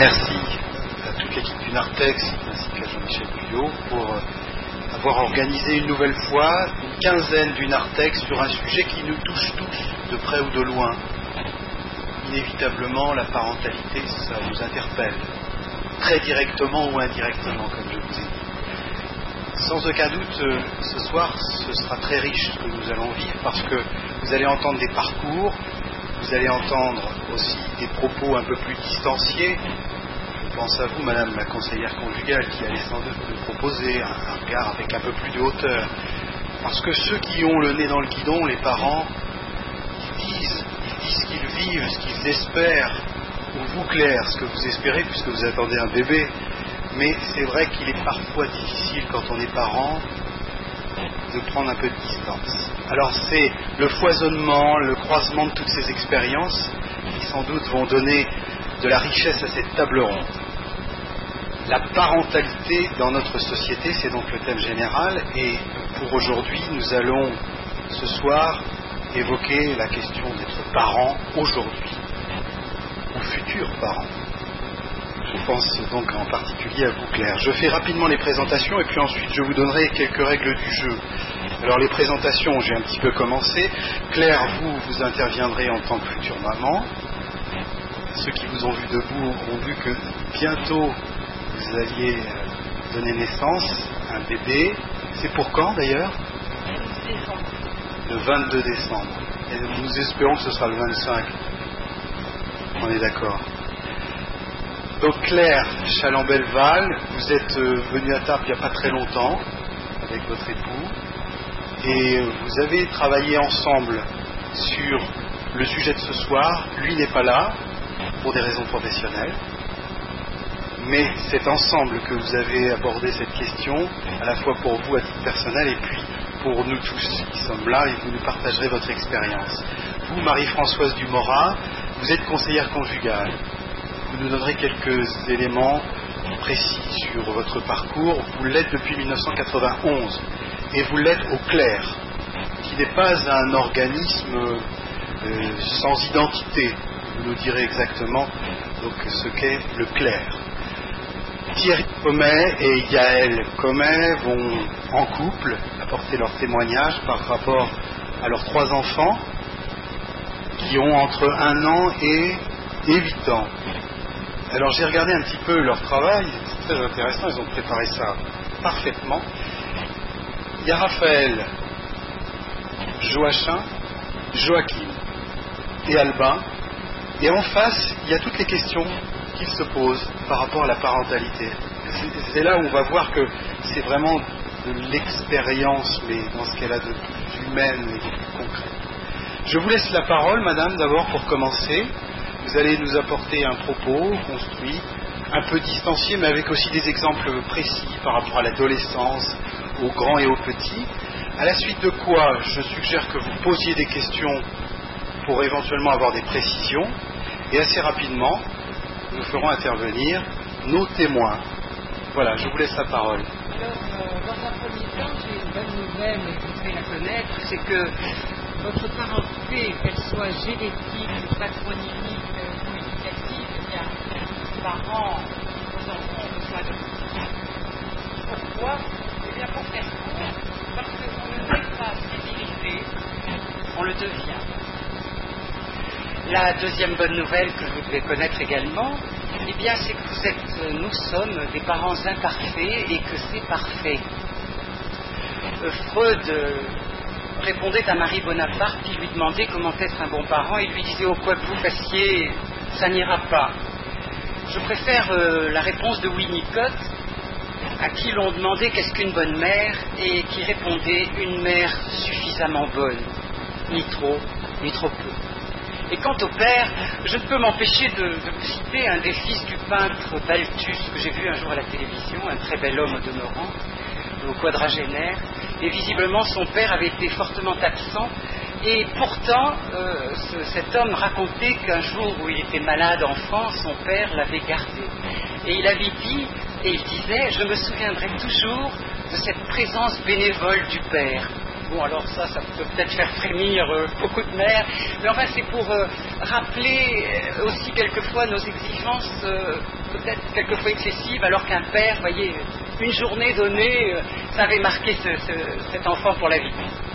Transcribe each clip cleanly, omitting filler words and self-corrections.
Merci à toute l'équipe du Nartex ainsi qu'à Jean-Michel Guyot pour avoir organisé une nouvelle fois une quinzaine du Nartex sur un sujet qui nous touche tous, de près ou de loin. Inévitablement, la parentalité, ça nous interpelle, très directement ou indirectement, comme je vous ai dit. Sans aucun doute, ce soir, ce sera très riche ce que nous allons vivre, parce que vous allez entendre des parcours, vous allez entendre aussi des propos un peu plus distanciés. Je pense à vous, Madame la conseillère conjugale, qui allait sans doute nous proposer un regard avec un peu plus de hauteur. Parce que ceux qui ont le nez dans le guidon, les parents, ils disent ce qu'ils vivent, ce qu'ils espèrent, ou vous, Claire, ce que vous espérez, puisque vous attendez un bébé. Mais c'est vrai qu'il est parfois difficile, quand on est parent, de prendre un peu de distance. Alors c'est le foisonnement, le croisement de toutes ces expériences qui sans doute vont donner de la richesse à cette table ronde. La parentalité dans notre société, c'est donc le thème général, et pour aujourd'hui, nous allons ce soir évoquer la question d'être parent aujourd'hui, ou futur parent. Je pense donc en particulier à vous, Claire. Je fais rapidement les présentations et puis ensuite je vous donnerai quelques règles du jeu. Alors les présentations, j'ai un petit peu commencé. Claire, vous interviendrez en tant que future maman. Ceux qui vous ont vu debout ont vu que bientôt vous alliez donner naissance à un bébé. C'est pour quand d'ailleurs ? Le 22 décembre. Et nous espérons que ce sera le 25. On est d'accord. Donc Claire Chalambel-Val, vous êtes venue à table il n'y a pas très longtemps avec votre époux et vous avez travaillé ensemble sur le sujet de ce soir. Lui n'est pas là pour des raisons professionnelles, mais c'est ensemble que vous avez abordé cette question, à la fois pour vous à titre personnel et puis pour nous tous qui sommes là, et vous nous partagerez votre expérience. Vous, Marie-Françoise Dumorat, vous êtes conseillère conjugale. Vous nous donnerez quelques éléments précis sur votre parcours. Vous l'êtes depuis 1991 et vous l'êtes au Clair, qui n'est pas un organisme sans identité. Vous nous direz exactement donc, ce qu'est le Clair. Thierry Comet et Yaël Comet vont en couple apporter leur témoignage par rapport à leurs 3 enfants qui ont entre 1 an et 8 ans. Alors j'ai regardé un petit peu leur travail, c'est très intéressant, ils ont préparé ça parfaitement. Il y a Raphaël, Joachim, Joachim et Albin, et en face, il y a toutes les questions qu'ils se posent par rapport à la parentalité. C'est là où on va voir que c'est vraiment de l'expérience, mais dans ce qu'elle a de plus humaine et de plus concret. Je vous laisse la parole, madame, d'abord pour commencer. Vous allez nous apporter un propos construit, un peu distancié, mais avec aussi des exemples précis par rapport à l'adolescence, aux grands et aux petits. À la suite de quoi, je suggère que vous posiez des questions pour éventuellement avoir des précisions. Et assez rapidement, nous ferons intervenir nos témoins. Voilà, je vous laisse la parole. Alors, dans un premier temps, j'ai une bonne nouvelle, et vous devez la connaître, c'est que votre parenté, qu'elle soit génétique, patronymique, ou éducative, eh bien, vos parents, vos enfants ont besoin de vous. Pourquoi ? Eh bien, pour faire court, parce qu'on ne naît pas civilisé, on le devient. La deuxième bonne nouvelle que vous devez connaître également, eh bien, c'est que nous sommes des parents imparfaits et que c'est parfait. Freud répondait à Marie Bonaparte qui lui demandait comment être un bon parent. Il lui disait: oh, quoi que vous fassiez, ça n'ira pas. Je préfère la réponse de Winnicott, à qui l'on demandait qu'est-ce qu'une bonne mère, et qui répondait: une mère suffisamment bonne, ni trop peu. Et quant au père, je ne peux m'empêcher de vous citer un des fils du peintre Balthus que j'ai vu un jour à la télévision, un très bel homme au demeurant, au quadragénaire, et visiblement son père avait été fortement absent, et pourtant cet homme racontait qu'un jour où il était malade enfant, son père l'avait gardé. Et il avait dit, et il disait: je me souviendrai toujours de cette présence bénévole du père. Bon, alors ça peut peut-être faire frémir beaucoup de mères, mais enfin c'est pour rappeler aussi quelquefois nos exigences, peut-être quelquefois excessives, alors qu'un père, voyez, une journée donnée, ça avait marqué cet enfant pour la vie.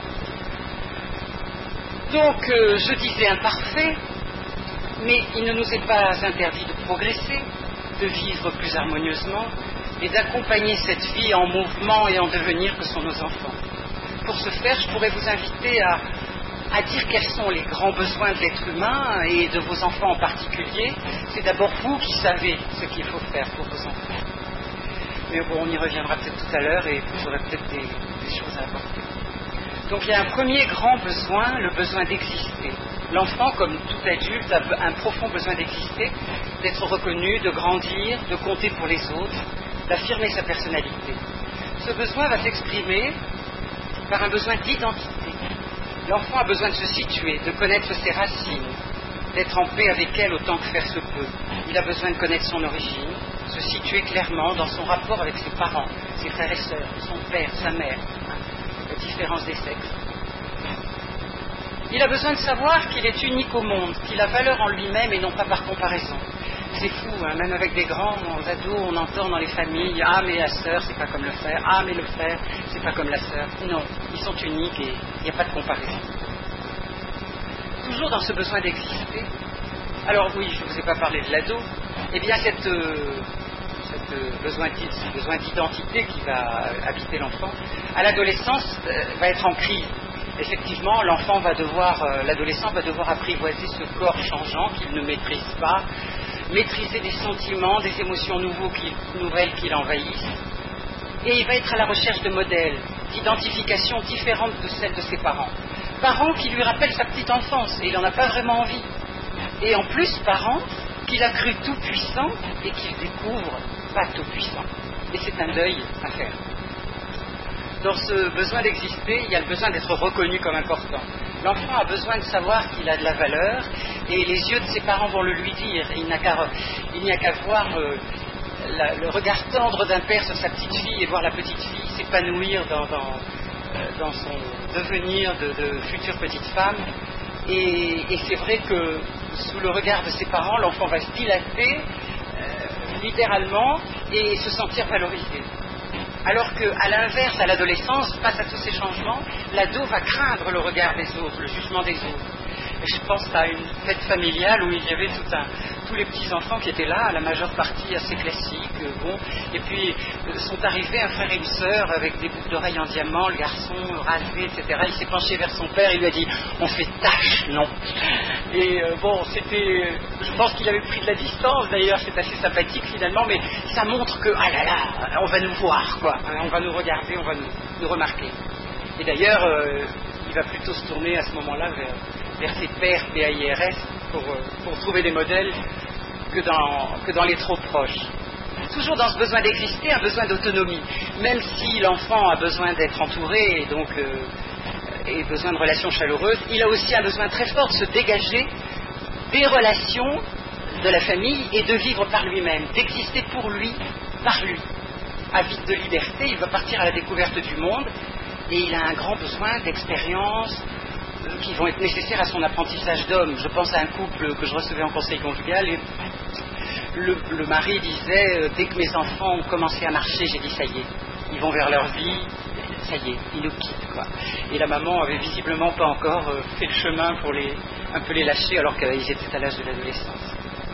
Donc, je disais imparfait, mais il ne nous est pas interdit de progresser, de vivre plus harmonieusement et d'accompagner cette vie en mouvement et en devenir que sont nos enfants. Pour ce faire, je pourrais vous inviter à dire quels sont les grands besoins de l'être humain et de vos enfants en particulier. C'est d'abord vous qui savez ce qu'il faut faire pour vos enfants. Mais bon, on y reviendra peut-être tout à l'heure et vous aurez peut-être des choses à apporter. Donc il y a un premier grand besoin, le besoin d'exister. L'enfant, comme tout adulte, a un profond besoin d'exister, d'être reconnu, de grandir, de compter pour les autres, d'affirmer sa personnalité. Ce besoin va s'exprimer par un besoin d'identité. L'enfant a besoin de se situer, de connaître ses racines, d'être en paix avec elles autant que faire se peut. Il a besoin de connaître son origine, se situer clairement dans son rapport avec ses parents, ses frères et sœurs, son père, sa mère, la différence des sexes. Il a besoin de savoir qu'il est unique au monde, qu'il a valeur en lui-même et non pas par comparaison. C'est fou, hein, même avec des grands ados, on entend dans les familles « Ah, mais la sœur, c'est pas comme le frère. Ah, mais le frère, c'est pas comme la sœur. » Non, ils sont uniques et il n'y a pas de comparaison. Toujours dans ce besoin d'exister. Alors oui, je ne vous ai pas parlé de l'ado. Eh bien, ce besoin d'identité qui va habiter l'enfant, à l'adolescence, va être en crise. Effectivement, l'adolescent va devoir apprivoiser ce corps changeant qu'il ne maîtrise pas, maîtriser des sentiments, des émotions nouvelles qui l'envahissent. Et il va être à la recherche de modèles, d'identifications différentes de celles de ses parents. Parents qui lui rappellent sa petite enfance, et il n'en a pas vraiment envie. Et en plus, parents qu'il a cru tout puissant et qu'il découvre pas tout puissant. Et c'est un deuil à faire. Dans ce besoin d'exister, il y a le besoin d'être reconnu comme important. L'enfant a besoin de savoir qu'il a de la valeur et les yeux de ses parents vont le lui dire. Il n'y a qu'à voir le regard tendre d'un père sur sa petite fille et voir la petite fille s'épanouir dans son devenir de future petite femme. Et c'est vrai que sous le regard de ses parents, l'enfant va se dilater littéralement et se sentir valorisé. Alors qu'à l'inverse, à l'adolescence, face à tous ces changements, l'ado va craindre le regard des autres, le jugement des autres. Et je pense à une fête familiale où il y avait tous les petits-enfants qui étaient là, la majeure partie assez classique, et puis sont arrivés un frère et une sœur avec des boucles d'oreilles en diamant, le garçon rasé, etc. Il s'est penché vers son père, il lui a dit « On fait tâche, non ?» Et je pense qu'il avait pris de la distance d'ailleurs, c'est assez sympathique finalement, mais ça montre que, ah là là, on va nous voir, quoi, on va nous regarder, on va nous remarquer. Et d'ailleurs, il va plutôt se tourner à ce moment-là vers ses pairs PAIRS pour trouver des modèles que dans les trop proches. Toujours dans ce besoin d'exister, un besoin d'autonomie. Même si l'enfant a besoin d'être entouré et donc besoin de relations chaleureuses, il a aussi un besoin très fort de se dégager des relations de la famille et de vivre par lui-même, d'exister pour lui, par lui. Avide de liberté, il va partir à la découverte du monde et il a un grand besoin d'expériences qui vont être nécessaires à son apprentissage d'homme. Je pense à un couple que je recevais en conseil conjugal et le mari disait dès que mes enfants ont commencé à marcher, j'ai dit ça y est, ils vont vers leur vie, ça y est, ils nous quittent, quoi. Et la maman avait visiblement pas encore fait le chemin pour un peu les lâcher alors qu'ils étaient à l'âge de l'adolescence.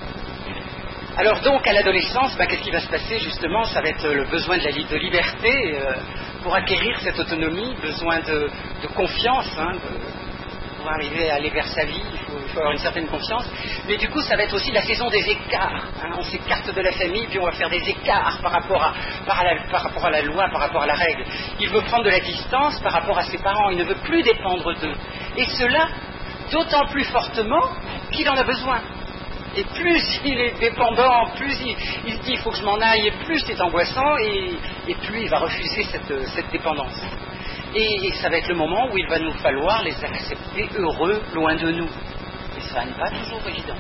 Alors donc à l'adolescence, qu'est-ce qui va se passer justement? Ça va être le besoin de liberté pour acquérir cette autonomie, besoin de confiance, pour arriver à aller vers sa vie, il faut avoir une certaine confiance. Mais du coup, ça va être aussi la saison des écarts. On s'écarte de la famille, puis on va faire des écarts par rapport à la loi, par rapport à la règle. Il veut prendre de la distance par rapport à ses parents, il ne veut plus dépendre d'eux. Et cela, d'autant plus fortement qu'il en a besoin. Et plus il est dépendant, plus il se dit il faut que je m'en aille, et plus c'est angoissant, et plus il va refuser cette dépendance. Et ça va être le moment où il va nous falloir les accepter heureux, loin de nous. Et ça n'est pas toujours évident.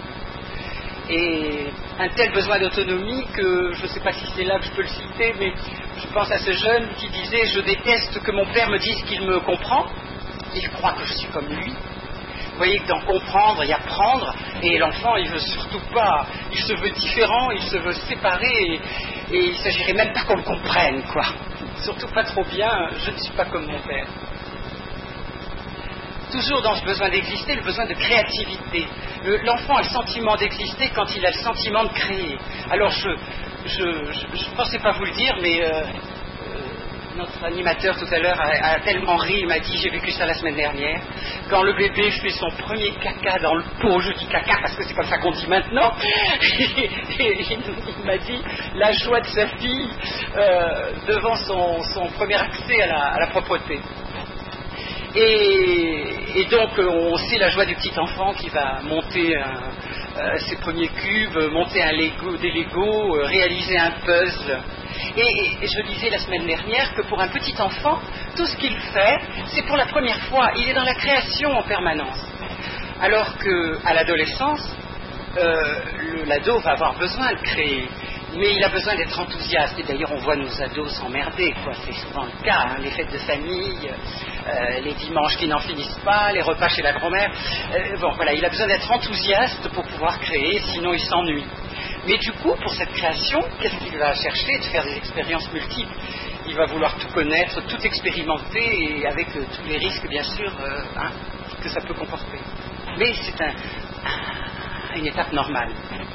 Et un tel besoin d'autonomie que, je ne sais pas si c'est là que je peux le citer, mais je pense à ce jeune qui disait « Je déteste que mon père me dise qu'il me comprend, il croit que je suis comme lui. Vous voyez que dans comprendre, il y a prendre, et l'enfant, il veut surtout pas, il se veut différent, il se veut séparer, et il s'agirait même pas qu'on le comprenne, quoi. Surtout pas trop bien, je ne suis pas comme mon père. Toujours dans ce besoin d'exister, le besoin de créativité. L'enfant a le sentiment d'exister quand il a le sentiment de créer. Alors je ne pensais pas vous le dire, mais notre animateur tout à l'heure a tellement ri, il m'a dit, j'ai vécu ça la semaine dernière, quand le bébé fait son premier caca dans le pot, je dis caca parce que c'est comme ça qu'on dit maintenant, et il m'a dit la joie de sa fille devant son premier accès à la propreté. Et donc on sait la joie du petit enfant qui va monter ses premiers cubes, monter des Legos, réaliser un puzzle. Et je disais la semaine dernière que pour un petit enfant, tout ce qu'il fait, c'est pour la première fois. Il est dans la création en permanence. Alors qu'à l'adolescence, l'ado va avoir besoin de créer. Mais il a besoin d'être enthousiaste. Et d'ailleurs, on voit nos ados s'emmerder, quoi. C'est souvent le cas, hein. Les fêtes de famille, les dimanches qui n'en finissent pas, les repas chez la grand-mère. Bon, voilà, il a besoin d'être enthousiaste pour pouvoir créer, sinon il s'ennuie. Mais du coup, pour cette création, qu'est-ce qu'il va chercher? De faire des expériences multiples. Il va vouloir tout connaître, tout expérimenter, et avec tous les risques, bien sûr, que ça peut comporter. Mais c'est une étape normale.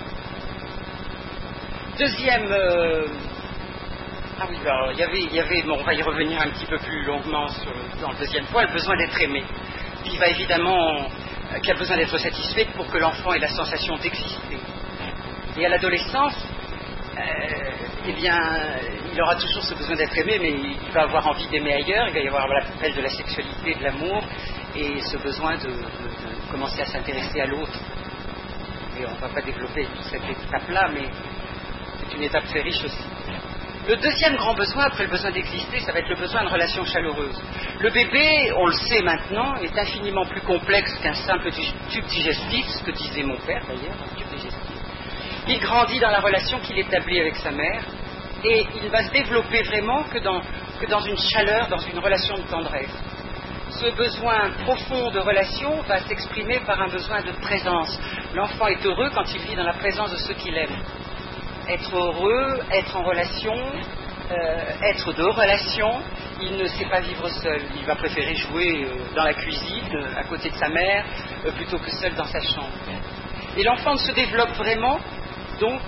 Deuxième... Ah oui, alors, il y avait, bon, on va y revenir un petit peu plus longuement dans le deuxième point, le besoin d'être aimé. Puis il va évidemment... qui a besoin d'être satisfait pour que l'enfant ait la sensation d'exister. Et à l'adolescence, eh bien, il aura toujours ce besoin d'être aimé, mais il va avoir envie d'aimer ailleurs, il va y avoir l'appel de la sexualité, de l'amour, et ce besoin de commencer à s'intéresser à l'autre. Et on ne va pas développer toute cette étape-là, mais c'est une étape très riche aussi. Le deuxième grand besoin, après le besoin d'exister, ça va être le besoin de relations chaleureuses. Le bébé, on le sait maintenant, est infiniment plus complexe qu'un simple tube digestif, ce que disait mon père d'ailleurs, un tube digestif. Il grandit dans la relation qu'il établit avec sa mère, et il va se développer vraiment que dans une chaleur, dans une relation de tendresse. Ce besoin profond de relation va s'exprimer par un besoin de présence. L'enfant est heureux quand il vit dans la présence de ceux qu'il aime. Être heureux, être en relation, être de relation, il ne sait pas vivre seul. Il va préférer jouer dans la cuisine, à côté de sa mère, plutôt que seul dans sa chambre. Et l'enfant se développe vraiment, donc,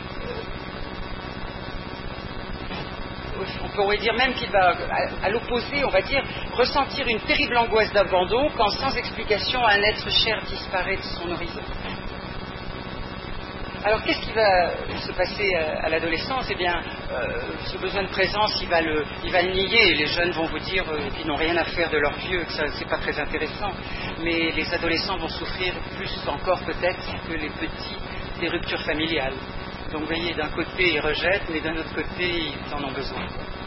on pourrait dire même qu'il va, à l'opposé, on va dire, ressentir une terrible angoisse d'abandon quand, sans explication, un être cher disparaît de son horizon. Alors, qu'est-ce qui va se passer à l'adolescence? Eh bien, ce besoin de présence, il va le nier. Les jeunes vont vous dire qu'ils n'ont rien à faire de leur vieux, que ça, c'est pas très intéressant. Mais les adolescents vont souffrir plus encore peut-être que les petits des ruptures familiales. Donc, vous voyez, d'un côté, ils rejettent, mais d'un autre côté, ils en ont besoin.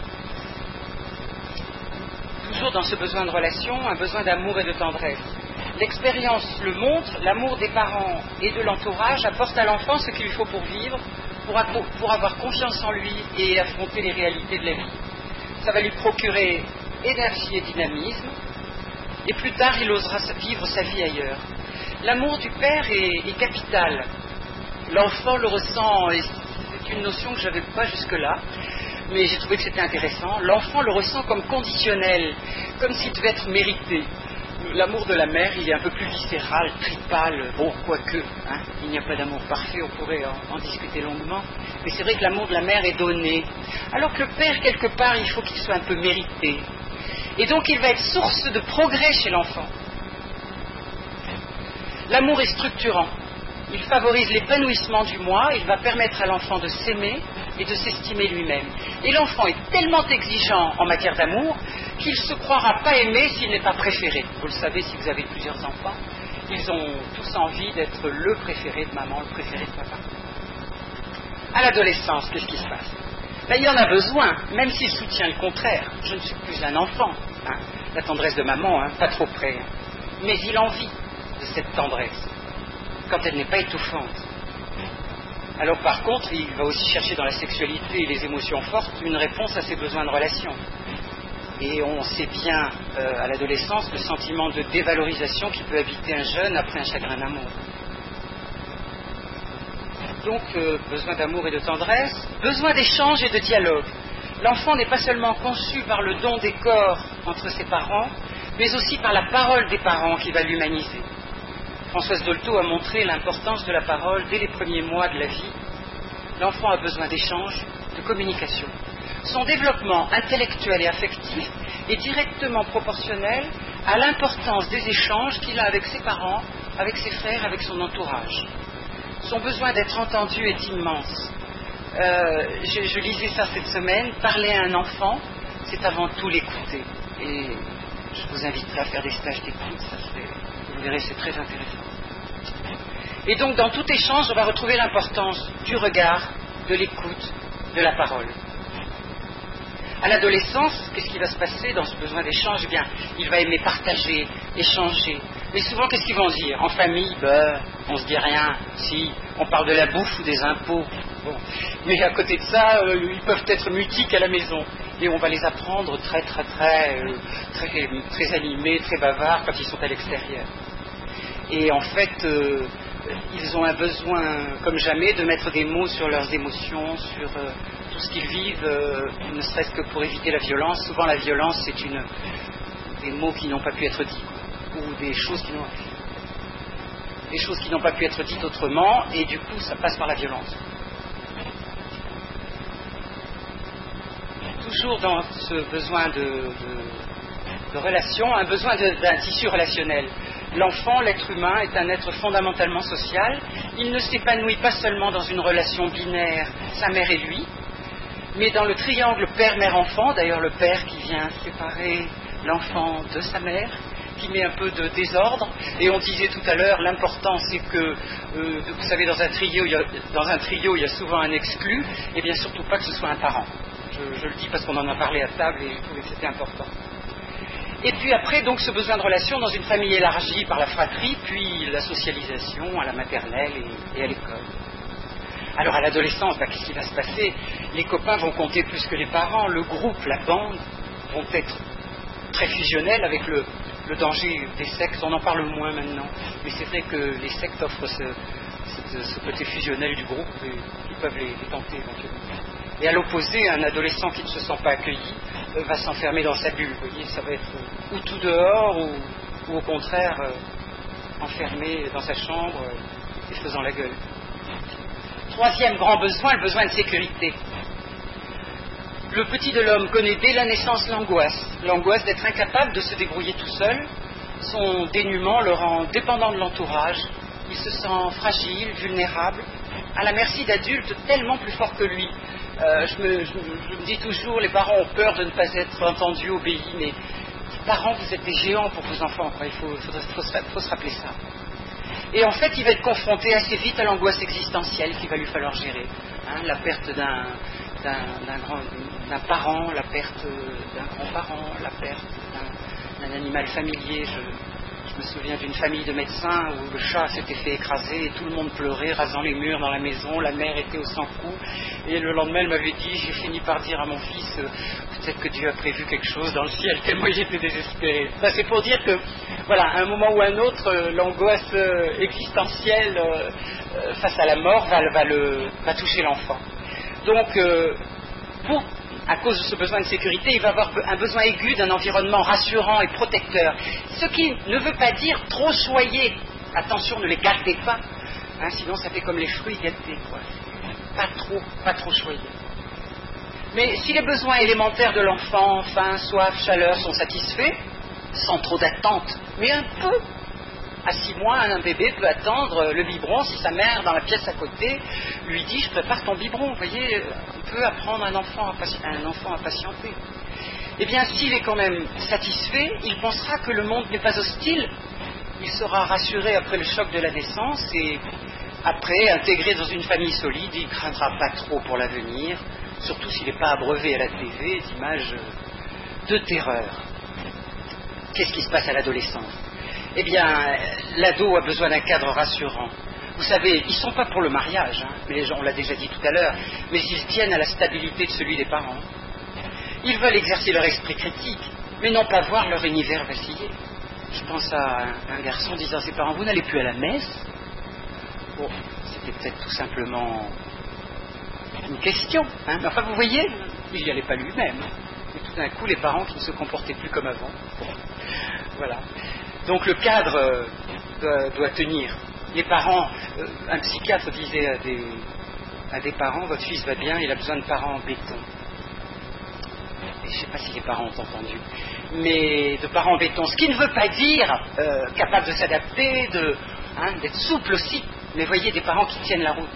Toujours dans ce besoin de relation, un besoin d'amour et de tendresse. L'expérience le montre, l'amour des parents et de l'entourage apporte à l'enfant ce qu'il lui faut pour vivre, pour avoir confiance en lui et affronter les réalités de la vie. Ça va lui procurer énergie et dynamisme, et plus tard il osera vivre sa vie ailleurs. L'amour du père est capital. L'enfant le ressent, et c'est une notion que je n'avais pas jusque-là, mais j'ai trouvé que c'était intéressant. L'enfant le ressent comme conditionnel, comme s'il devait être mérité. L'amour de la mère, il est un peu plus viscéral, tripal, bon, quoique, hein, il n'y a pas d'amour parfait, on pourrait en discuter longuement, mais c'est vrai que l'amour de la mère est donné, alors que le père, quelque part, il faut qu'il soit un peu mérité. Et donc, il va être source de progrès chez l'enfant. L'amour est structurant. Il favorise l'épanouissement du moi, il va permettre à l'enfant de s'aimer et de s'estimer lui-même. Et l'enfant est tellement exigeant en matière d'amour qu'il ne se croira pas aimé s'il n'est pas préféré. Vous le savez si vous avez plusieurs enfants, ils ont tous envie d'être le préféré de maman, le préféré de papa. À l'adolescence, qu'est-ce qui se passe? Ben, il en a besoin, même s'il soutient le contraire. Je ne suis plus un enfant, hein. La tendresse de maman, hein, pas trop près. Hein. Mais il en vit de cette tendresse, quand elle n'est pas étouffante. Alors par contre, il va aussi chercher dans la sexualité et les émotions fortes une réponse à ses besoins de relation. Et on sait bien à l'adolescence le sentiment de dévalorisation qui peut habiter un jeune après un chagrin d'amour. Donc, besoin d'amour et de tendresse, besoin d'échange et de dialogue. L'enfant n'est pas seulement conçu par le don des corps entre ses parents, mais aussi par la parole des parents qui va l'humaniser. Françoise Dolto a montré l'importance de la parole dès les premiers mois de la vie. L'enfant a besoin d'échange, de communication. Son développement intellectuel et affectif est directement proportionnel à l'importance des échanges qu'il a avec ses parents, avec ses frères, avec son entourage. Son besoin d'être entendu est immense. Je lisais ça cette semaine. Parler à un enfant, c'est avant tout l'écouter. Et je vous inviterai à faire des stages d'écoute, vous verrez, c'est très intéressant. Et donc, dans tout échange, on va retrouver l'importance du regard, de l'écoute, de la parole. À l'adolescence, qu'est-ce qui va se passer dans ce besoin d'échange? Eh bien, il va aimer partager, échanger. Mais souvent, qu'est-ce qu'ils vont se dire? En famille, on se dit rien. Si, on parle de la bouffe ou des impôts. Bon. Mais à côté de ça, ils peuvent être mutiques à la maison. Et on va les apprendre très animés, très bavards quand ils sont à l'extérieur. Et en fait, ils ont un besoin, comme jamais, de mettre des mots sur leurs émotions, sur tout ce qu'ils vivent, ne serait-ce que pour éviter la violence. Souvent, la violence, c'est des mots qui n'ont pas pu être dits, ou des choses qui n'ont pas pu être dites autrement, et du coup, ça passe par la violence. Toujours dans ce besoin de relation, un besoin d'un tissu relationnel. L'enfant, l'être humain, est un être fondamentalement social. Il ne s'épanouit pas seulement dans une relation binaire, sa mère et lui, mais dans le triangle père-mère-enfant, d'ailleurs le père qui vient séparer l'enfant de sa mère, qui met un peu de désordre. Et on disait tout à l'heure, l'important c'est que, vous savez, dans un trio, il y a souvent un exclu, et bien surtout pas que ce soit un parent. Je le dis parce qu'on en a parlé à table et je trouvais que c'était important. Et puis après, donc, ce besoin de relation dans une famille élargie par la fratrie, puis la socialisation à la maternelle et à l'école. Alors à l'adolescence, qu'est-ce qui va se passer? Les copains vont compter plus que les parents, le groupe, la bande vont être très fusionnels avec le danger des sectes. On en parle moins maintenant, mais c'est vrai que les sectes offrent ce côté fusionnel du groupe et qui peuvent les tenter éventuellement. Et à l'opposé, un adolescent qui ne se sent pas accueilli va s'enfermer dans sa bulle. Vous voyez, ça va être ou tout dehors ou au contraire enfermé dans sa chambre et faisant la gueule. Troisième grand besoin, le besoin de sécurité. Le petit de l'homme connaît dès la naissance l'angoisse d'être incapable de se débrouiller tout seul. Son dénuement le rend dépendant de l'entourage. Il se sent fragile, vulnérable, à la merci d'adultes tellement plus forts que lui. Je me dis toujours, les parents ont peur de ne pas être entendus, obéis, mais parents, vous êtes des géants pour vos enfants, quoi. Il faut se rappeler ça. Et en fait, il va être confronté assez vite à l'angoisse existentielle qu'il va lui falloir gérer. La perte d'un parent, la perte d'un grand-parent, la perte d'un animal familier. Je me souviens d'une famille de médecins où le chat s'était fait écraser et tout le monde pleurait, rasant les murs dans la maison, la mère était au sans-coup. Et le lendemain, elle m'avait dit, j'ai fini par dire à mon fils, peut-être que Dieu a prévu quelque chose dans le ciel, tellement j'étais désespéré. Ça, c'est pour dire que, voilà, à un moment ou à un autre, l'angoisse existentielle face à la mort va toucher l'enfant. Donc, à cause de ce besoin de sécurité, il va avoir un besoin aigu d'un environnement rassurant et protecteur. Ce qui ne veut pas dire trop choyer. Attention, ne les gâtez pas, sinon ça fait comme les fruits gâtés, quoi. Pas trop choyer. Mais si les besoins élémentaires de l'enfant, faim, soif, chaleur, sont satisfaits, sans trop d'attente, mais un peu. À 6 mois, un bébé peut attendre le biberon si sa mère, dans la pièce à côté, lui dit « je prépare ton biberon ». Vous voyez, on peut apprendre un enfant à patienter. Eh bien, s'il est quand même satisfait, il pensera que le monde n'est pas hostile. Il sera rassuré après le choc de la naissance et après, intégré dans une famille solide, il ne craindra pas trop pour l'avenir, surtout s'il n'est pas abreuvé à la TV d'images de terreur. Qu'est-ce qui se passe à l'adolescence ? Eh bien, l'ado a besoin d'un cadre rassurant. Vous savez, ils ne sont pas pour le mariage, mais on l'a déjà dit tout à l'heure, mais ils tiennent à la stabilité de celui des parents. Ils veulent exercer leur esprit critique, mais non pas voir leur univers vaciller. Je pense à un garçon disant à ses parents, vous n'allez plus à la messe? Bon, c'était peut-être tout simplement une question, hein. Enfin, vous voyez, il n'y allait pas lui-même. Et tout d'un coup, les parents qui ne se comportaient plus comme avant. Voilà. Donc le cadre doit tenir. Les parents, un psychiatre disait à des parents, votre fils va bien, il a besoin de parents en béton. Et je ne sais pas si les parents ont entendu, mais de parents en béton, ce qui ne veut pas dire capable de s'adapter, d'être souple aussi, mais voyez, des parents qui tiennent la route.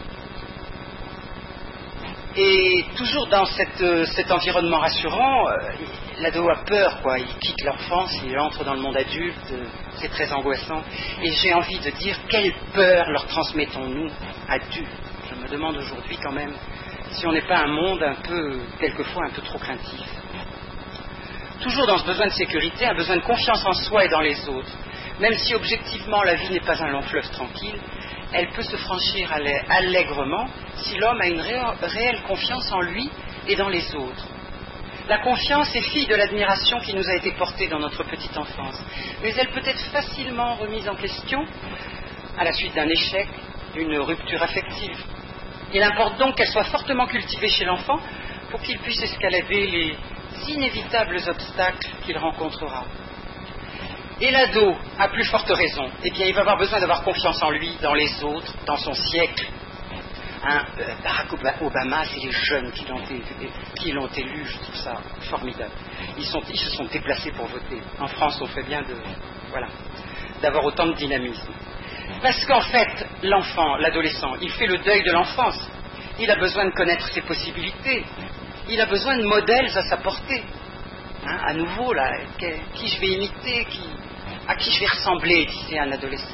Et toujours dans cet environnement rassurant, l'ado a peur, quoi. Il quitte l'enfance, il entre dans le monde adulte, c'est très angoissant. Et j'ai envie de dire, quelle peur leur transmettons-nous, adultes? Je me demande aujourd'hui quand même si on n'est pas un monde quelquefois un peu trop craintif. Toujours dans ce besoin de sécurité, un besoin de confiance en soi et dans les autres. Même si objectivement la vie n'est pas un long fleuve tranquille, elle peut se franchir allègrement si l'homme a une réelle confiance en lui et dans les autres. La confiance est fille de l'admiration qui nous a été portée dans notre petite enfance, mais elle peut être facilement remise en question à la suite d'un échec, d'une rupture affective. Il importe donc qu'elle soit fortement cultivée chez l'enfant pour qu'il puisse escalader les inévitables obstacles qu'il rencontrera. Et l'ado, à plus forte raison, eh bien, il va avoir besoin d'avoir confiance en lui, dans les autres, dans son siècle. Barack Obama, c'est les jeunes qui l'ont élu, je trouve ça formidable. Ils se sont déplacés pour voter. En France, on fait bien d'avoir autant de dynamisme. Parce qu'en fait, l'enfant, l'adolescent, il fait le deuil de l'enfance. Il a besoin de connaître ses possibilités. Il a besoin de modèles à sa portée. À nouveau, là, qui je vais imiter, à qui je vais ressembler, disait un adolescent.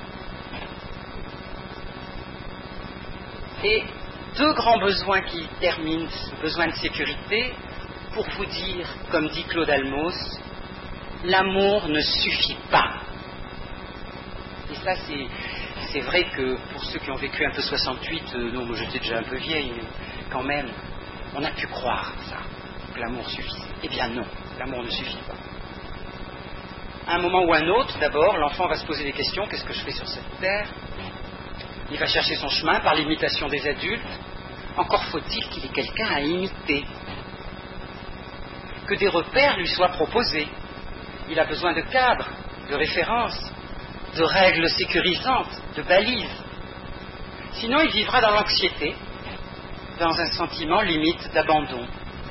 Et deux grands besoins qui terminent ce besoin de sécurité, pour vous dire, comme dit Claude Almos, l'amour ne suffit pas. Et ça, c'est vrai que pour ceux qui ont vécu un peu 68, non, moi j'étais déjà un peu vieille, mais quand même, on a pu croire ça, que l'amour suffisait. Eh bien non, l'amour ne suffit pas. À un moment ou à un autre, d'abord, l'enfant va se poser des questions, qu'est-ce que je fais sur cette terre? Il va chercher son chemin par l'imitation des adultes. Encore faut-il qu'il ait quelqu'un à imiter, que des repères lui soient proposés. Il a besoin de cadres, de références, de règles sécurisantes, de balises. Sinon, il vivra dans l'anxiété, dans un sentiment limite d'abandon.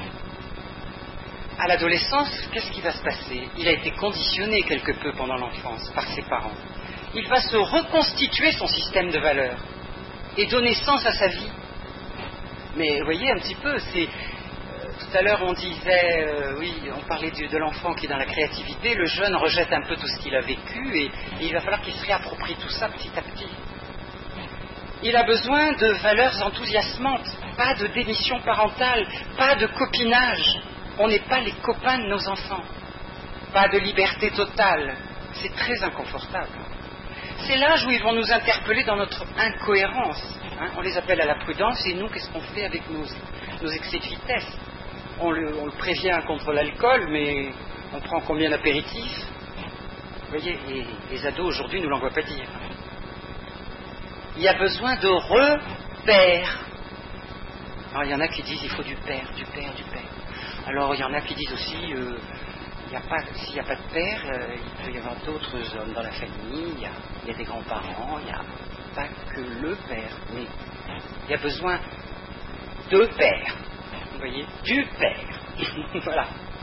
À l'adolescence, qu'est-ce qui va se passer? Il a été conditionné quelque peu pendant l'enfance par ses parents. Il va se reconstituer son système de valeurs et donner sens à sa vie. Mais vous voyez un petit peu, tout à l'heure on disait, on parlait de l'enfant qui est dans la créativité, le jeune rejette un peu tout ce qu'il a vécu et il va falloir qu'il se réapproprie tout ça petit à petit. Il a besoin de valeurs enthousiasmantes, pas de démission parentale, pas de copinage. On n'est pas les copains de nos enfants. Pas de liberté totale. C'est très inconfortable. C'est l'âge où ils vont nous interpeller dans notre incohérence. On les appelle à la prudence et nous, qu'est-ce qu'on fait avec nos excès de vitesse? On le prévient contre l'alcool, mais on prend combien d'apéritifs? Vous voyez, les ados aujourd'hui ne nous l'envoient pas dire. Il y a besoin de repères. Alors il y en a qui disent il faut du père. Alors il y en a qui disent aussi s'il n'y a pas de père, il peut y avoir d'autres hommes dans la famille, il y a des grands-parents, il n'y a pas que le père, mais il y a besoin de père, vous voyez, du père. Voilà.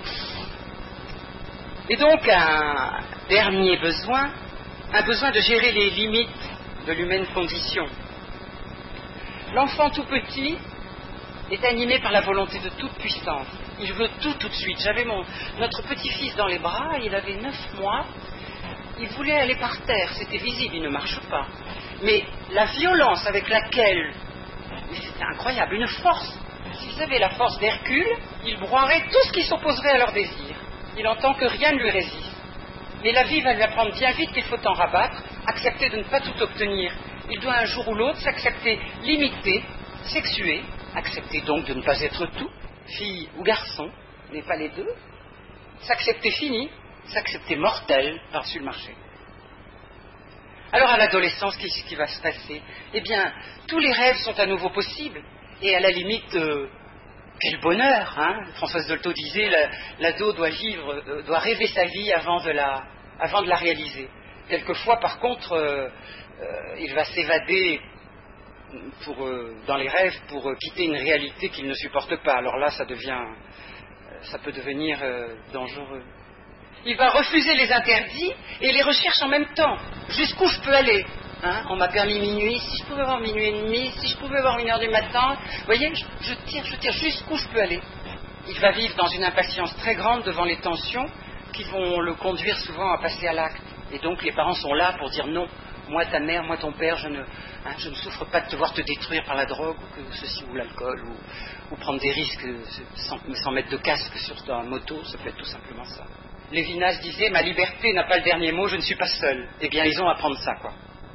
Et donc un dernier besoin, un besoin de gérer les limites de l'humaine condition. L'enfant tout petit est animé par la volonté de toute puissance. Il veut tout de suite. J'avais notre petit-fils dans les bras, il avait 9 mois, il voulait aller par terre, c'était visible, il ne marche pas. Mais la violence avec laquelle, c'était incroyable, une force. S'ils avaient la force d'Hercule, ils broieraient tout ce qui s'opposerait à leur désir. Il entend que rien ne lui résiste. Mais la vie va lui apprendre bien vite qu'il faut en rabattre, accepter de ne pas tout obtenir. Il doit un jour ou l'autre s'accepter limité, sexué, accepter donc de ne pas être tout, fille ou garçon, mais pas les deux. S'accepter fini, s'accepter mortel par-dessus le marché. Alors à l'adolescence, qu'est-ce qui va se passer? Eh bien, tous les rêves sont à nouveau possibles. Et à la limite, quel bonheur, hein. Françoise Dolto disait, l'ado doit rêver sa vie avant de la réaliser. Quelquefois, par contre, il va s'évader dans les rêves pour quitter une réalité qu'il ne supporte pas. Alors là, ça peut devenir dangereux. Il va refuser les interdits et les recherches en même temps. Jusqu'où je peux aller, hein? On m'a permis minuit, si je pouvais voir minuit et demi, si je pouvais voir 1h du matin. Vous voyez, je tire jusqu'où je peux aller. Il va vivre dans une impatience très grande devant les tensions qui vont le conduire souvent à passer à l'acte. Et donc les parents sont là pour dire non. Moi, ta mère, moi, ton père, je ne souffre pas de te voir te détruire par la drogue, ou que ceci, ou l'alcool, ou prendre des risques sans mettre de casque sur ta moto, ça peut être tout simplement ça. Lévinas disait, ma liberté n'a pas le dernier mot, je ne suis pas seul. Eh bien, ils ont à prendre ça, quoi.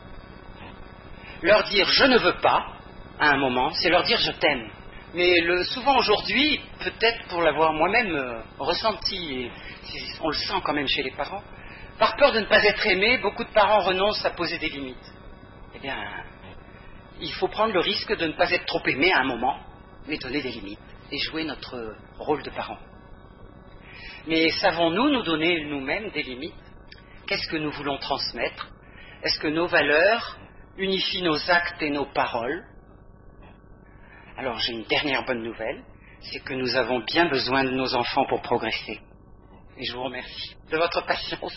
Leur dire je ne veux pas, à un moment, c'est leur dire je t'aime. Mais souvent aujourd'hui, peut-être pour l'avoir moi-même ressenti, et on le sent quand même chez les parents, par peur de ne pas être aimé, beaucoup de parents renoncent à poser des limites. Eh bien, il faut prendre le risque de ne pas être trop aimé à un moment, mais donner des limites et jouer notre rôle de parent. Mais savons-nous nous donner nous-mêmes des limites? Qu'est-ce que nous voulons transmettre? Est-ce que nos valeurs unifient nos actes et nos paroles? Alors j'ai une dernière bonne nouvelle, c'est que nous avons bien besoin de nos enfants pour progresser. Et je vous remercie de votre patience.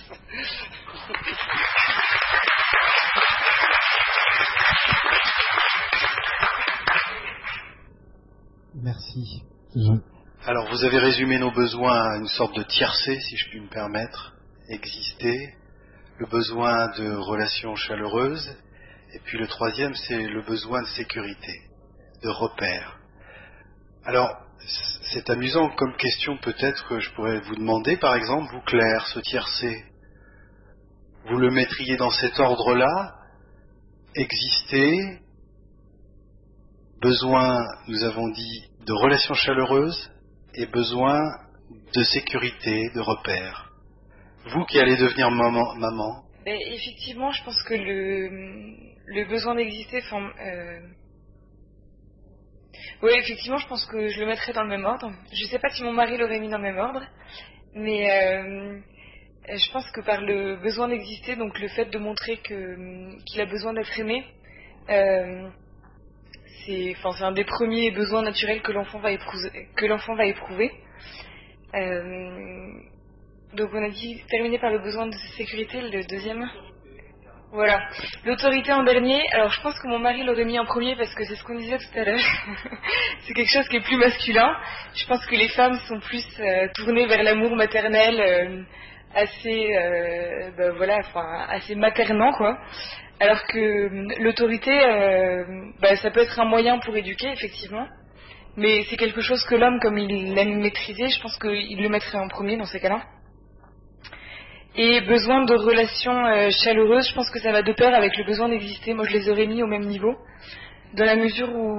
Merci. Alors vous avez résumé nos besoins à une sorte de tiercé, si je puis me permettre, exister, le besoin de relations chaleureuses, et puis le troisième c'est le besoin de sécurité, de repères. Alors c'est amusant comme question, peut-être que je pourrais vous demander, par exemple, vous Claire, ce tiercé, vous le mettriez dans cet ordre-là, exister, besoin, nous avons dit, de relations chaleureuses, et besoin de sécurité, de repères. Vous qui allez devenir maman. Effectivement, je pense que le besoin d'exister... Oui, effectivement, je pense que je le mettrais dans le même ordre. Je ne sais pas si mon mari l'aurait mis dans le même ordre, mais je pense que par le besoin d'exister, donc le fait de montrer qu'il a besoin d'être aimé, c'est un des premiers besoins naturels que l'enfant va éprouver. Donc on a dit terminer par le besoin de sécurité, le deuxième. Voilà. L'autorité en dernier. Alors je pense que mon mari l'aurait mis en premier parce que c'est ce qu'on disait tout à l'heure. C'est quelque chose qui est plus masculin. Je pense que les femmes sont plus tournées vers l'amour maternel, assez maternant, quoi. Alors que l'autorité, ça peut être un moyen pour éduquer, effectivement. Mais c'est quelque chose que l'homme, comme il l'aime maîtriser, je pense qu'il le mettrait en premier dans ces cas-là. Et besoin de relations chaleureuses, je pense que ça va de pair avec le besoin d'exister. Moi, je les aurais mis au même niveau, dans la mesure où,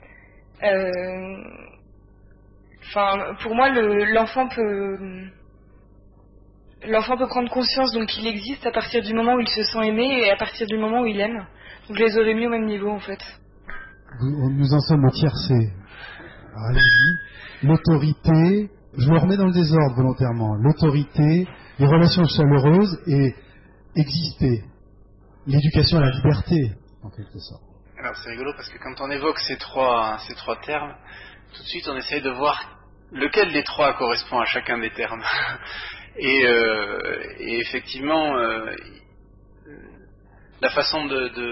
pour moi, l'enfant peut prendre conscience donc qu'il existe à partir du moment où il se sent aimé et à partir du moment où il aime. Donc, je les aurais mis au même niveau, en fait. Nous en sommes au tiercé. Allez-y. L'autorité, je le remets dans le désordre volontairement. L'autorité, les relations chaleureuses et exister. L'éducation à la liberté, en quelque sorte. Alors c'est rigolo parce que quand on évoque ces trois termes, tout de suite on essaye de voir lequel des trois correspond à chacun des termes. Et effectivement, la façon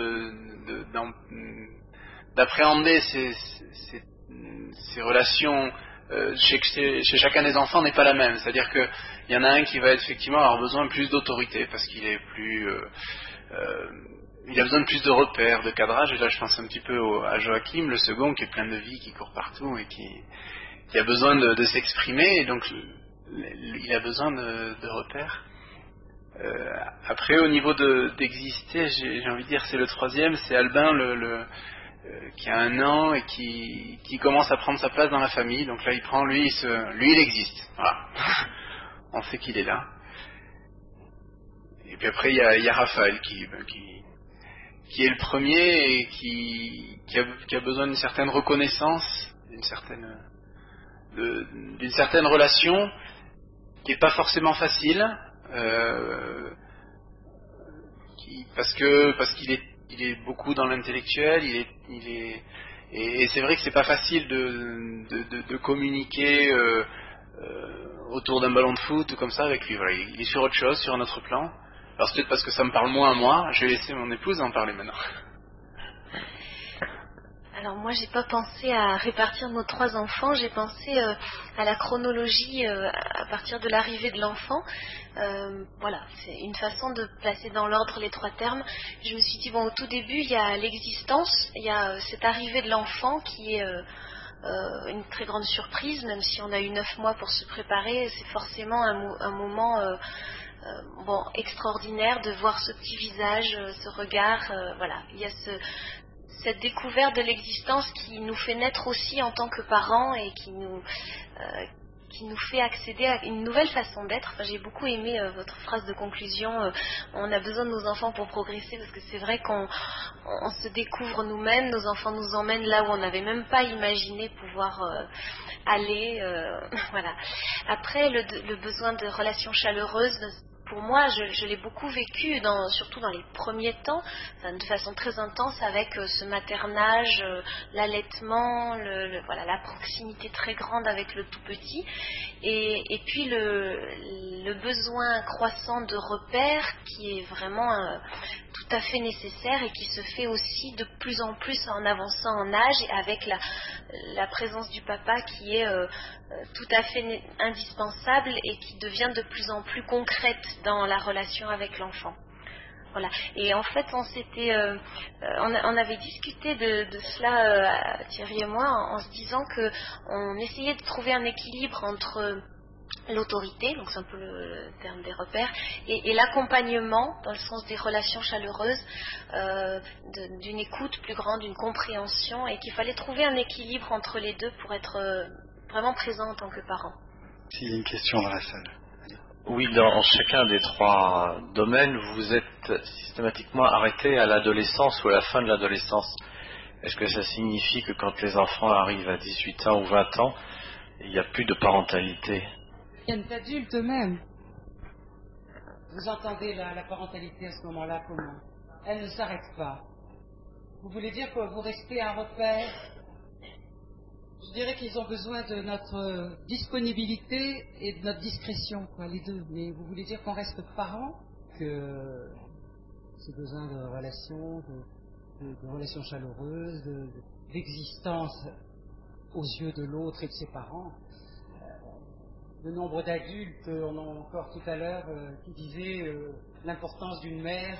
d'appréhender ces relations chez chacun des enfants n'est pas la même. C'est-à-dire qu'il y en a un qui va effectivement avoir besoin de plus d'autorité parce qu'il est plus... il a besoin de plus de repères, de cadrage. Et là, je pense un petit peu à Joachim, le second, qui est plein de vie, qui court partout et qui a besoin de s'exprimer. Et donc, il a besoin de repères. Après, au niveau d'exister, j'ai envie de dire, c'est le troisième, c'est Albin, qui a 1 an et qui commence à prendre sa place dans la famille. Donc là, lui, il existe. Voilà. On sait qu'il est là. Et puis après, il y a Raphaël qui est le premier et qui a besoin d'une certaine reconnaissance, d'une certaine relation qui n'est pas forcément facile, parce qu'il est beaucoup dans l'intellectuel, et c'est vrai que c'est pas facile de communiquer autour d'un ballon de foot ou comme ça avec lui. Voilà, il est sur autre chose, sur un autre plan. Alors c'est peut-être parce que ça me parle moins à moi, je vais laisser mon épouse en parler maintenant. Alors moi j'ai pas pensé à répartir nos 3 enfants, j'ai pensé à la chronologie à partir de l'arrivée de l'enfant. Voilà, c'est une façon de placer dans l'ordre les 3 termes. Je me suis dit au tout début il y a l'existence, il y a cette arrivée de l'enfant qui est une très grande surprise, même si on a eu 9 mois pour se préparer, c'est forcément un moment extraordinaire de voir ce petit visage, ce regard, voilà, il y a cette découverte de l'existence qui nous fait naître aussi en tant que parents et qui nous fait accéder à une nouvelle façon d'être. Enfin, j'ai beaucoup aimé votre phrase de conclusion, on a besoin de nos enfants pour progresser, parce que c'est vrai qu'on se découvre nous-mêmes, nos enfants nous emmènent là où on n'avait même pas imaginé pouvoir aller. Voilà. Après, le besoin de relations chaleureuses, pour moi, je l'ai beaucoup vécu, surtout dans les premiers temps, de façon très intense, avec ce maternage, l'allaitement, voilà, la proximité très grande avec le tout petit, et puis le besoin croissant de repères qui est vraiment tout à fait nécessaire et qui se fait aussi de plus en plus en avançant en âge, et avec la présence du papa qui est tout à fait indispensable et qui devient de plus en plus concrète dans la relation avec l'enfant. Voilà. Et en fait, on avait discuté de cela, Thierry et moi, en se disant que on essayait de trouver un équilibre entre l'autorité, donc c'est un peu le terme des repères, et l'accompagnement dans le sens des relations chaleureuses, d'une écoute plus grande, d'une compréhension, et qu'il fallait trouver un équilibre entre les deux pour être vraiment présent en tant que parent. S'il y a une question dans la salle. Oui, dans chacun des 3 domaines, vous êtes systématiquement arrêté à l'adolescence ou à la fin de l'adolescence. Est-ce que ça signifie que quand les enfants arrivent à 18 ans ou 20 ans, il n'y a plus de parentalité? Ils deviennent adultes eux-mêmes. Vous entendez la parentalité à ce moment-là comment? Elle ne s'arrête pas. Vous voulez dire que vous restez un repère? Je dirais qu'ils ont besoin de notre disponibilité et de notre discrétion, les deux. Mais vous voulez dire qu'on reste parents? Que ce besoin de relations, de relations chaleureuses, d'existence aux yeux de l'autre et de ses parents. Le nombre d'adultes, on a encore tout à l'heure qui disaient l'importance d'une mère,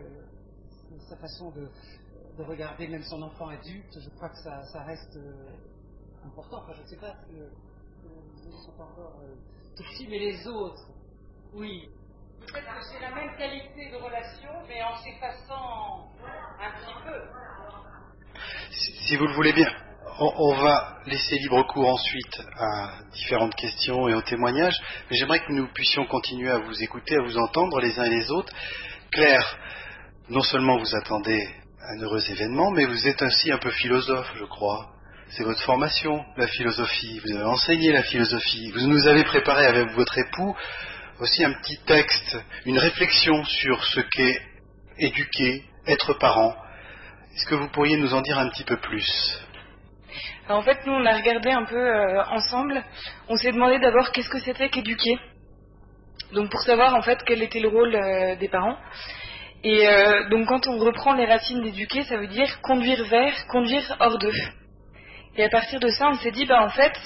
sa façon de regarder même son enfant adulte. Je crois que ça reste important. Enfin, je ne sais pas si ils sont encore tout petits, mais les autres, oui. Peut-être que c'est la même qualité de relation, mais en s'effaçant un petit peu. Si vous le voulez bien, on va laisser libre cours ensuite à différentes questions et aux témoignages, mais j'aimerais que nous puissions continuer à vous écouter, à vous entendre les uns et les autres. Claire, non seulement vous attendez un heureux événement, mais vous êtes aussi un peu philosophe, je crois. C'est votre formation, la philosophie. Vous avez enseigné la philosophie. Vous nous avez préparé avec votre époux aussi un petit texte, une réflexion sur ce qu'est éduquer, être parent. Est-ce que vous pourriez nous en dire un petit peu plus? Alors en fait, nous, on a regardé un peu ensemble. On s'est demandé d'abord qu'est-ce que c'était qu'éduquer. Donc pour savoir en fait quel était le rôle des parents. Et donc quand on reprend les racines d'éduquer, ça veut dire conduire vers, conduire hors d'eux. Et à partir de ça, on s'est dit, en fait,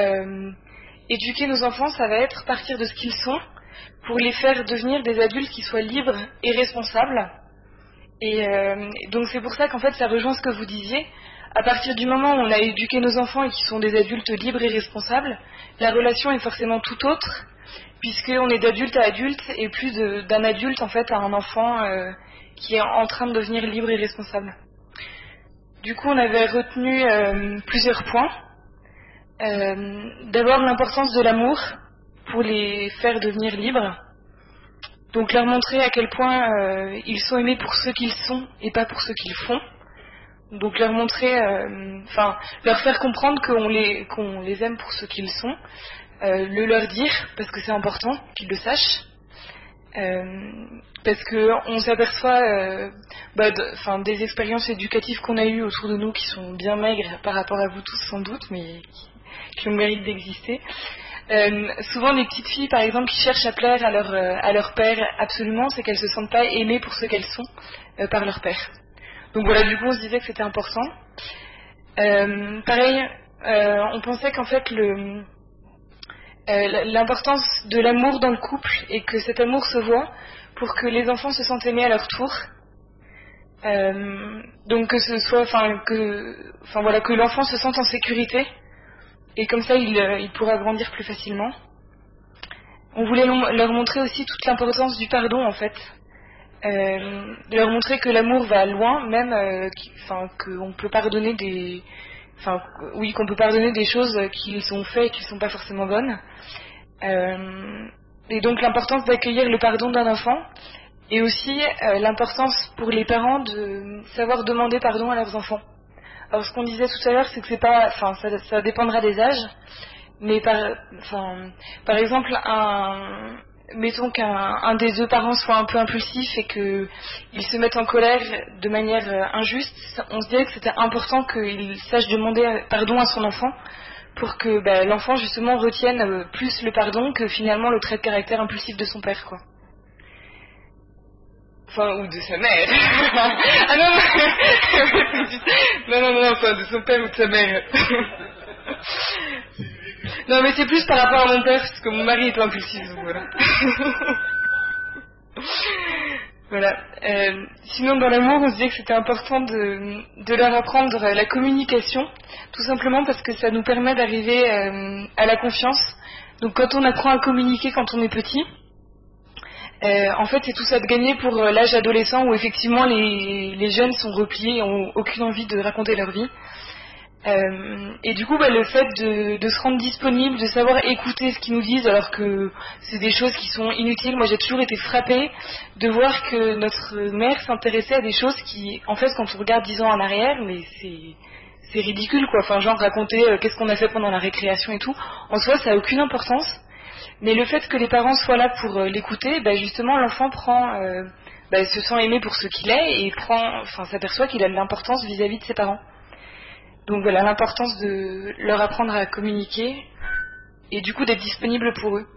éduquer nos enfants, ça va être partir de ce qu'ils sont pour les faire devenir des adultes qui soient libres et responsables. Et donc c'est pour ça qu'en fait, ça rejoint ce que vous disiez. À partir du moment où on a éduqué nos enfants et qu'ils sont des adultes libres et responsables, la relation est forcément tout autre, puisqu'on est d'adulte à adulte et plus d'un adulte en fait à un enfant qui est en train de devenir libre et responsable. Du coup, on avait retenu plusieurs points. D'abord, l'importance de l'amour pour les faire devenir libres. Donc, leur montrer à quel point ils sont aimés pour ce qu'ils sont et pas pour ce qu'ils font. Donc, leur montrer, leur faire comprendre qu'on les aime pour ce qu'ils sont. Le leur dire, parce que c'est important qu'ils le sachent. Parce qu'on s'aperçoit des expériences éducatives qu'on a eues autour de nous qui sont bien maigres par rapport à vous tous sans doute, mais qui ont le mérite d'exister. Souvent les petites filles par exemple qui cherchent à plaire à leur père absolument, c'est qu'elles se sentent pas aimées pour ce qu'elles sont par leur père. Donc voilà, du coup on se disait que c'était important. Pareil, on pensait qu'en fait l'importance de l'amour dans le couple et que cet amour se voit pour que les enfants se sentent aimés à leur tour. Donc que ce soit, que l'enfant se sente en sécurité et comme ça il pourra grandir plus facilement. On voulait leur montrer aussi toute l'importance du pardon en fait, de leur montrer que l'amour va loin, même qu'on peut pardonner qu'on peut pardonner des choses qu'ils ont fait et qui ne sont pas forcément bonnes. Et donc l'importance d'accueillir le pardon d'un enfant et aussi l'importance pour les parents de savoir demander pardon à leurs enfants. Alors ce qu'on disait tout à l'heure, c'est que c'est pas, ça dépendra des âges, mais par exemple mettons qu'un des deux parents soit un peu impulsif et qu'il se mette en colère de manière injuste, on se dirait que c'était important qu'il sache demander pardon à son enfant pour que l'enfant justement retienne plus le pardon que finalement le trait de caractère impulsif de son père, quoi. Ou de sa mère. Ah non, enfin de son père ou de sa mère. Non mais c'est plus par rapport à mon père parce que mon mari est impulsif, donc voilà. Voilà. Sinon dans l'amour on se disait que c'était important de leur apprendre la communication, tout simplement parce que ça nous permet d'arriver à la confiance. Donc quand on apprend à communiquer quand on est petit, en fait c'est tout ça de gagner pour l'âge adolescent où effectivement les jeunes sont repliés et n'ont aucune envie de raconter leur vie. Et du coup le fait de se rendre disponible, de savoir écouter ce qu'ils nous disent alors que c'est des choses qui sont inutiles. Moi j'ai toujours été frappée de voir que notre mère s'intéressait à des choses qui en fait quand on regarde 10 ans en arrière, mais c'est ridicule quoi, genre raconter qu'est-ce qu'on a fait pendant la récréation et tout, en soi ça a aucune importance, mais le fait que les parents soient là pour l'écouter, justement l'enfant se sent aimé pour ce qu'il est et s'aperçoit qu'il a de l'importance vis-à-vis de ses parents. Donc voilà, l'importance de leur apprendre à communiquer et du coup d'être disponible pour eux.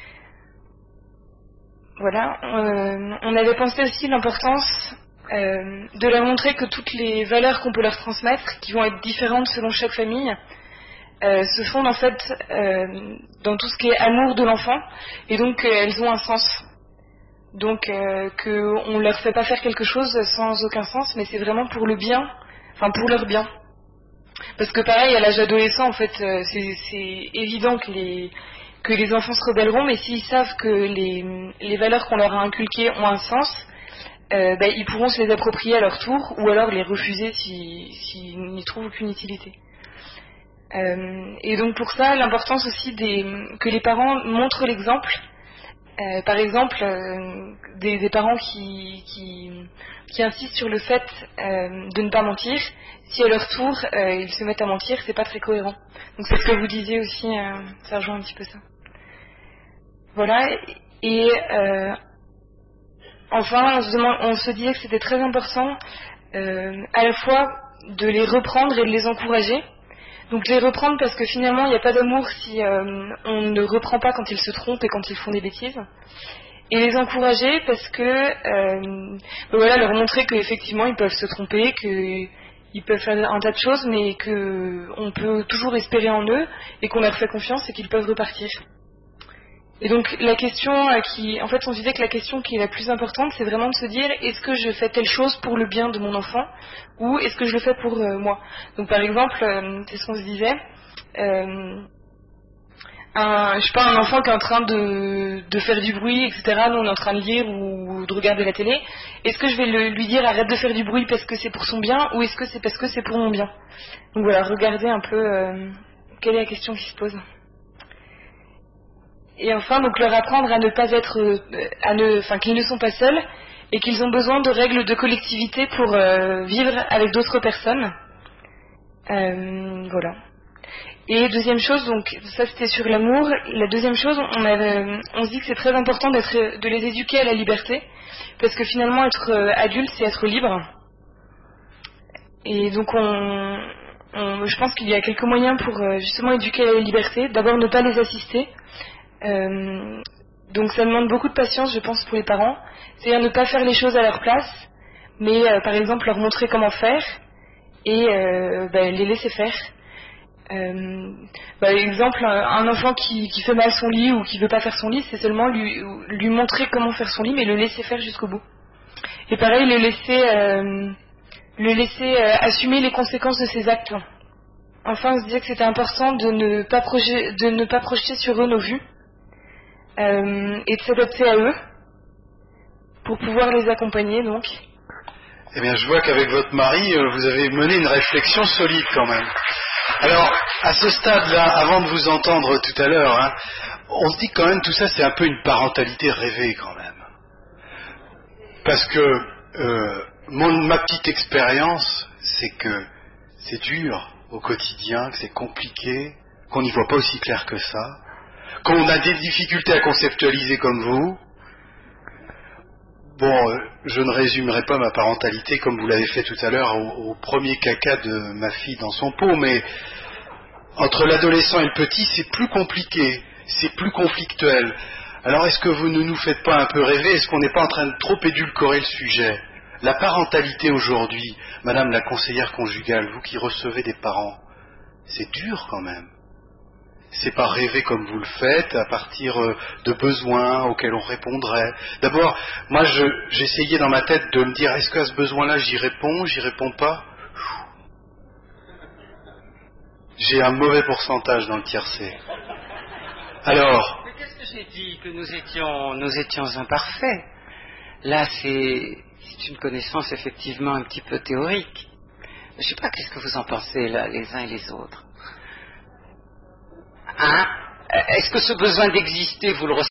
Voilà, on avait pensé aussi l'importance de leur montrer que toutes les valeurs qu'on peut leur transmettre, qui vont être différentes selon chaque famille, se fondent en fait dans tout ce qui est amour de l'enfant et donc elles ont un sens. Donc qu'on ne leur fait pas faire quelque chose sans aucun sens, mais c'est vraiment pour le bien, pour leur bien. Parce que pareil, à l'âge adolescent, en fait, c'est évident que les enfants se rebelleront, mais s'ils savent que les valeurs qu'on leur a inculquées ont un sens, ils pourront se les approprier à leur tour, ou alors les refuser s'ils n'y trouvent aucune utilité. Et donc pour ça, l'importance aussi que les parents montrent l'exemple. Par exemple, des parents qui insistent sur le fait de ne pas mentir, si à leur tour ils se mettent à mentir, c'est pas très cohérent. Donc c'est ce que vous disiez aussi, ça rejoint un petit peu ça. Voilà, et enfin on se disait que c'était très important à la fois de les reprendre et de les encourager. Donc les reprendre parce que finalement il n'y a pas d'amour si on ne reprend pas quand ils se trompent et quand ils font des bêtises. Et les encourager parce que leur montrer qu'effectivement ils peuvent se tromper, qu'ils peuvent faire un tas de choses, mais qu'on peut toujours espérer en eux et qu'on leur fait confiance et qu'ils peuvent repartir. Et donc la question en fait on se disait que la question qui est la plus importante, c'est vraiment de se dire est-ce que je fais telle chose pour le bien de mon enfant ou est-ce que je le fais pour moi. Donc par exemple, c'est ce qu'on se disait, un enfant qui est en train de faire du bruit, etc. Nous, on est en train de lire ou de regarder la télé. Est-ce que je vais lui dire arrête de faire du bruit parce que c'est pour son bien, ou est-ce que c'est parce que c'est pour mon bien? Donc voilà, regardez un peu quelle est la question qui se pose. Et enfin, donc leur apprendre à ne pas être, qu'ils ne sont pas seuls et qu'ils ont besoin de règles de collectivité pour vivre avec d'autres personnes. Voilà. Et deuxième chose, donc ça c'était sur l'amour. La deuxième chose, on se dit que c'est très important de les éduquer à la liberté, parce que finalement être adulte, c'est être libre. Et donc je pense qu'il y a quelques moyens pour justement éduquer à la liberté. D'abord, ne pas les assister. Donc ça demande beaucoup de patience, je pense, pour les parents. C'est-à-dire ne pas faire les choses à leur place, mais par exemple leur montrer comment faire et les laisser faire. Exemple, un enfant qui fait mal son lit ou qui veut pas faire son lit, c'est seulement lui montrer comment faire son lit, mais le laisser faire jusqu'au bout. Et pareil, le laisser assumer les conséquences de ses actes. Enfin, on se disait que c'était important de ne pas projeter sur eux nos vues et de s'adapter à eux pour pouvoir les accompagner, donc. Eh bien, je vois qu'avec votre mari, vous avez mené une réflexion solide quand même. Alors, à ce stade-là, avant de vous entendre tout à l'heure, on se dit que quand même tout ça, c'est un peu une parentalité rêvée quand même. Parce que ma petite expérience, c'est que c'est dur au quotidien, que c'est compliqué, qu'on n'y voit pas aussi clair que ça, qu'on a des difficultés à conceptualiser comme vous. Bon, je ne résumerai pas ma parentalité comme vous l'avez fait tout à l'heure au premier caca de ma fille dans son pot, mais entre l'adolescent et le petit, c'est plus compliqué, c'est plus conflictuel. Alors est-ce que vous ne nous faites pas un peu rêver? Est-ce qu'on n'est pas en train de trop édulcorer le sujet? La parentalité aujourd'hui, Madame la conseillère conjugale, vous qui recevez des parents, c'est dur quand même. C'est pas rêver comme vous le faites, à partir de besoins auxquels on répondrait. D'abord, moi j'essayais dans ma tête de me dire, est-ce qu'à ce besoin-là j'y réponds pas? J'ai un mauvais pourcentage dans le tiercé. Alors... Mais qu'est-ce que j'ai dit? Que nous étions imparfaits. Là, c'est une connaissance effectivement un petit peu théorique. Je ne sais pas qu'est-ce que vous en pensez là, les uns et les autres. Est-ce que ce besoin d'exister, vous le